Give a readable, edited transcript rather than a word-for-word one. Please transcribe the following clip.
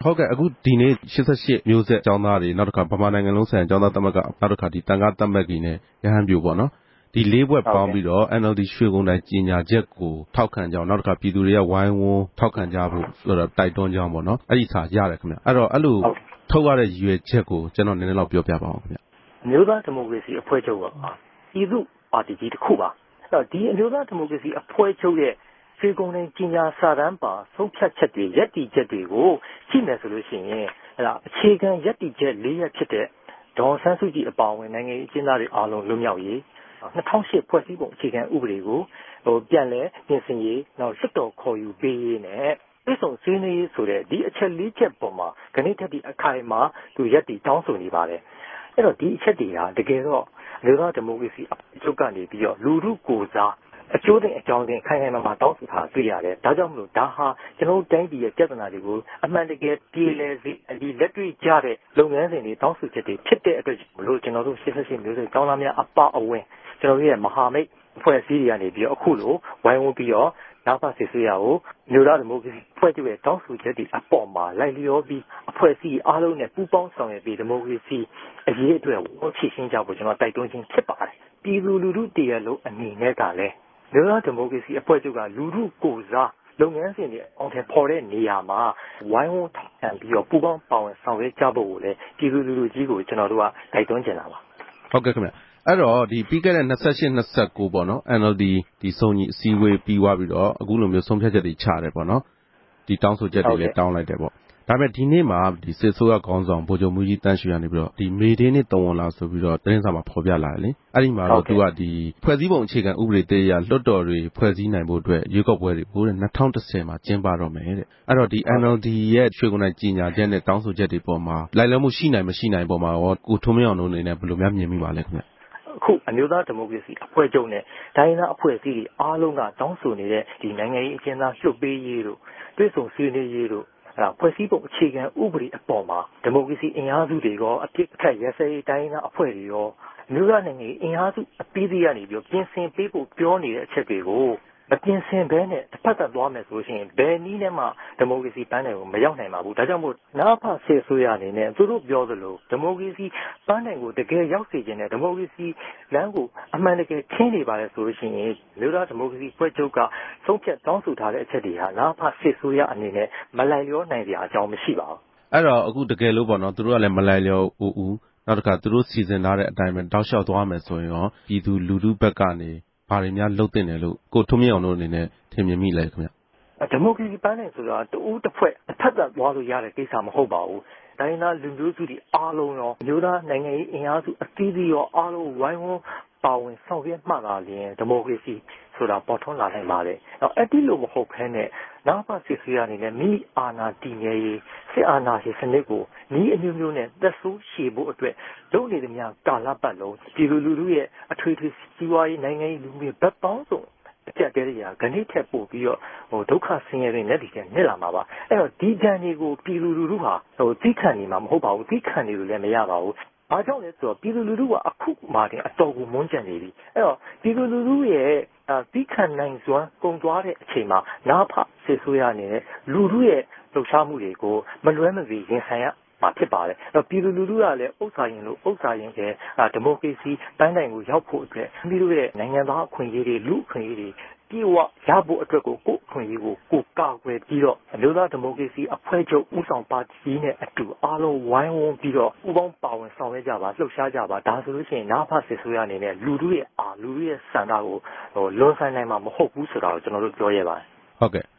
ဟုတ်ကဲ့အခုဒီနေ့88မျိုးဆက်ကျောင်းသားတွေနောက်တစ်ခါဗမာနိုင်ငံလုံးဆိုင်ရာကျောင်းသားသမဂ္ဂနောက်တစ်ခါဒီတန်ခါသမက်ကြီးနဲ့ရဟန်းပြိုပေါ့နော်ဒီလေးဘွဲ့ပေါင်းပြီးတော့ NLD ရွှေကုန်တိုင်းကြီးညာချက်ကိုထောက်ခံကြအောင်နောက်တစ်ခါပြည်သူတွေကဝိုင်းဝန်းထောက်ခံကြဖို့ဆိုတော့တိုက်တွန်းကြအောင်ပေါ့နော်အဲ့ဒီစာရတယ်ခင်ဗျအဲ့တော့အဲ့လိုထုတ်ရတဲ့ရည်ရွယ်ချက်ကိုကျွန်တော်နည်းနည်းလောက်ပြောပြပါအောင်ခင်ဗျအမျိုးသားဒီမိုကရေစီအဖွဲ့ချုပ်ကပြည်သူ့ပါတီကြီးတစ်ခုပါအဲ့တော့ဒီအမျိုးသားဒီမိုကရေစီအဖွဲ့ချုပ်ရဲ့ရွှေကုန်တိုင်းကြီးညာစာတမ်းပါဆုံးဖြတ်ချက်တွေယက်တီချက်တွေကိုကြည့်မယ်ဆိုလို့ရှိရင်အဲ့ဒါအခြေခံယက်တီချက်၄ရက်ဖြစ်တဲ့ဒေါ်ဆန်းစုကြည်အပါအဝင်နိုင်ငံရေးအကျဉ်းသားတွေအားလုံးလွတ်မြောက်ရေး2008ဖွဲ့စည်းပုံအခြေခံဥပဒေကိုပြန်လည်ပြင်ဆင်ရေးနောက်စစ်တော်ခေါ်ယူပေးရေးနဲ့ပြည်စုံဆွေးနွေးရေးဆိုတဲ့ဒီအချက်၄ချက်ပေါ်မှာခဏထက်ဒီအခိုင်အမာသူရက်တီတောင်းဆိုနေပါတယ်အဲ့တော့ဒီအချက်တွေဟာတကယ်တော့လူသားဒီမိုကရေစီအကျုပ်ကနေပြီးတော့လူထုကိုစားအကျိုးတဲ့အကြောင်းတင်ခိုင်ခိုင်မာမာတောင်းဆိုထားတွေ့ရတယ်ဒါကြောင့်မလို့ဒါဟာကျွန်တော်တို့တိုင်းပြည်ရဲ့ပြဿနာတွေကိုအမှန်တကယ်ပြည်လဲစေဒီလက်တွေ့ကြတဲ့လုပ်ငန်းစဉ်တွေတောင်းဆိုချက်တွေဖြစ်တဲ့အတွက်မလို့ကျွန်တော်တို့88မျိုးဆက်ကျောင်းသားများအပအဝင်ကျွန်တော်တို့ရဲ့မဟာမိတ်အဖွဲ့အစည်းတွေကနေပြီးတော့အခုလိုဝိုင်းဝန်းပြီးတော့နောက်ပါစစ်ဆေးရကိုမျိုးသားဒီမိုကရေစီဖွဲ့ချုပ်ရဲ့တောင်းဆိုချက်တွေအပေါ်မှာလိုက်လျောပြီးအဖွဲ့အစည်းအားလုံးနဲ့ပူးပေါင်းဆောင်ရွက်ပြီးဒီမိုကရေစီအရေးအတွက်ဝေါ်ချရှင်းကြဖို့ကျွန်တော်တိုက်တွန်းခြင်းဖြစ်ပါတယ်ပြည်သူလူထုတရလုံးအနေနဲ့ကလည်းမျိုးသားဒီမိုကရေစီအဖွဲ့ချုပ်ကလူထုကိုစားလုပ်ငန်းစဉ်တွေအောင်ထည်ဖော်တဲ့နေရာမှာဝိုင်းဝန်းထောက်ခံပြီးတော့ပူးပေါင်းပါဝင်ဆောင်ရွက်ကြဖို့ကိုလည်းပြည်သူလူထုကြီးကိုကျွန်တော်တို့ကတိုက်တွန်းကြတာပါဟုတ်ကဲ့ခင်ဗျအဲ့တော့ဒီပြီးခဲ့တဲ့28-29ပေါ့နော် NLD ဒီစုံညီအစည်းအဝေးပြီးသွားပြီးတော့အခုလိုမျိုးဆုံးဖြတ်ချက်တွေချတယ်ပေါ့နော်ဒီတောင်းဆိုချက်တွေလည်းတောင်းလိုက်တယ်ပေါ့ဒါပေမဲ့ဒီနေ့မှာဒီစစ်ဆိုးရခေါင်းဆောင်ဗိုလ်ချုပ်မူကြီးတန်းရွှေကနေပြီးတော့ဒီမေဒေးနဲ့တုံဝင်လာဆိုပြီးတော့သတင်းစာမှာဖော်ပြလာတယ်လေအဲ့ဒီမှာတော့သူကဒီဖွဲ့စည်းပုံအခြေခံဥပဒေတရလွတ်တော်တွေဖွဲ့စည်းနိုင်ဖို့အတွက်ရွေးကောက်ပွဲတွေကို2010မှာကျင်းပတော့မယ်တဲ့အဲ့တော့ဒီ NLD ရဲ့ရွှေကုန်တိုင်းကြီးညာချက်နဲ့တောင်းဆိုချက်တွေပေါ်မှာလိုက်လျောမှုရှိနိုင်မရှိနိုင်ပေါ်မှာရောကိုထွန်းမင်းအောင်တို့အနေနဲ့ဘယ်လိုများမြင်မိပါလဲခင်ဗျအခုအမျိုးသားဒီမိုကရေစီအဖွဲ့ချုပ်နဲ့တိုင်းဒေသအဖွဲ့အစည်းတွေအားလုံးကတောင်းဆိုနေတဲ့ဒီနိုင်ငံရေးအကျဉ်းသားလွှတ်ပေးရေးတို့ပြည်စုံဆွေးနွေးရေးတို့ဖွဲ့စည်းပုံအခြေခံဥပဒေအပေါ်မှာဒီမိုကရေစီအင်အားစုတွေရောအပြစ်အခတ်ရစရေးတိုင်းဒေသအဖွဲ့တွေရောမြို့ရနိုင်ငံအင်အားစုအသီးသီးကနေပြီးပြင်ဆင်ပေးဖို့ပြောနေတဲ့အချက်တွေကိုမပြင်ဆင်ဘဲနဲ့တစ်ဖက်သက်သွားမယ်ဆိုရင်ဘယ်နည်းနဲ့မှဒီမိုကရေစီပန်းတိုင်ကိုမရောက်နိုင်ပါဘူးဒါကြောင့်မို့နာဖဆဲဆိုရအနေနဲ့သူတို့ပြောသလိုဒီမိုကရေစီပန်းတိုင်ကိုတကယ်ရောက်စေခြင်းနဲ့ဒီမိုကရေစီလမ်းကိုအမှန်တကယ်ခင်းနေပါလေဆိုလို့ရှိရင်မြို့သားဒီမိုကရေစီဖွဲ့ချုပ်ကသုံးဖြတ်တောင်းဆိုထားတဲ့အချက်တွေဟာနာဖဆဲဆိုရအနေနဲ့မလိုက်လျောနိုင်စရာအကြောင်းမရှိပါဘူးအဲ့တော့အခုတကယ်လို့ပေါ့နော်သူတို့ကလည်းမလိုက်လျောဦးနောက်တစ်ခါသူတို့စီစဉ်ထားတဲ့အတိုင်းပဲတောက်လျှောက်သွားမယ်ဆိုရင်ရောပြည်သူလူထုဘက်ကနေဘာတွေများလှုပ်တင်တယ်လို့ကိုထွန်းမြင့်အောင်တို့အနေနဲ့ထင်မြင်မိလဲခင်ဗျဒီမိုကရေစီပန်းတိုင်ဆိုတာတူးတစ်ဖွဲ့တစ်ဖက်သက်သွားလို့ရတဲ့ကိစ္စမဟုတ်ပါဘူးတိုင်းသားလူမျိုးစုတွေအားလုံးရောမျိုးသားနိုင်ငံရေးအင်အားစုအသီးသီးရောအားလုံးဝိုင်းဝန်းပါဝင်ဆောင်ရွက်မှသာလျှင်ဒီမိုကရေစီဆိုတာပေါ်ထွန်းလာနိုင်ပါတယ်။အဲ့ဒီလိုမဟုတ်ဘဲနဲ့နောက်ပါစစ်ဆေးရအနေနဲ့မိအာဏာတည်မြဲရေးစစ်အာဏာရှင်စနစ်ကိုဤအမျိုးမျိုးနဲ့သက်ဆိုးရှည်ဖို့အတွက်လုပ်နေသမျှကာလပတ်လုံးပြည်သူလူထုရဲ့အထွေထွေစီးပွားရေးနိုင်ငံရေးလူမျိုးဘက်ပေါင်းစုံအကြက်တဲတွေကဂဏိထက်ပို့ပြီးတော့ဒုက္ခဆင်းရဲတွေနဲ့ဒီကနေ့လာမှာပါအဲ့တော့ဒီကံတွေကိုပြည်သူလူထုဟာသိခံနေမှာမဟုတ်ပါဘူးသိခံနေလို့လည်းမရပါဘူးဘာကြောင့်လဲဆိုတော့ပြည်သူလူထုကအခုမှတင်အတော်ကိုမွန်းကြံနေပြီအဲ့တော့ပြည်သူလူထုရဲ့သိခံနိုင်စွမ်းကုန်သွားတဲ့အချိန်မှာနာဖစစ်ဆိုးရနေတဲ့လူထုရဲ့လှုပ်ရှားမှုတွေကိုမလွဲမသွေရင်ဆိုင်ရမှာဖြစ်ပါတယ်။ပြည်သူလူထုကလည်းဥစ္စာရင်လို့ဥစ္စာရင်ပဲဒီမိုကရေစီတိုင်းတိုင်းကိုရောက်ဖို့အတွက်မိတို့ရဲ့နိုင်ငံသားအခွင့်အရေးတွေလူအခွင့်အရေးတွေပြေဝရဖို့အတွက်ကိုကိုယ်အခွင့်အရေးကိုကိုကာကွယ်ပြီးတော့အမျိုးသားဒီမိုကရေစီအဖွဲ့ချုပ်ဦးဆောင်ပါတီနဲ့အတူအားလုံးဝိုင်းဝန်းပြီးတော့ဥပေါင်းပါဝင်ဆောင်ရွက်ကြပါလှုပ်ရှားကြပါဒါဆိုလို့ရှိရင်နာဖစစ်ဆိုးရအနေနဲ့လူထုရဲ့လူထုရဲ့စံတာကိုလွန်ဆန်နိုင်မှာမဟုတ်ဘူးဆိုတာကိုကျွန်တော်တို့ပြောရပါတယ်ဟုတ်ကဲ့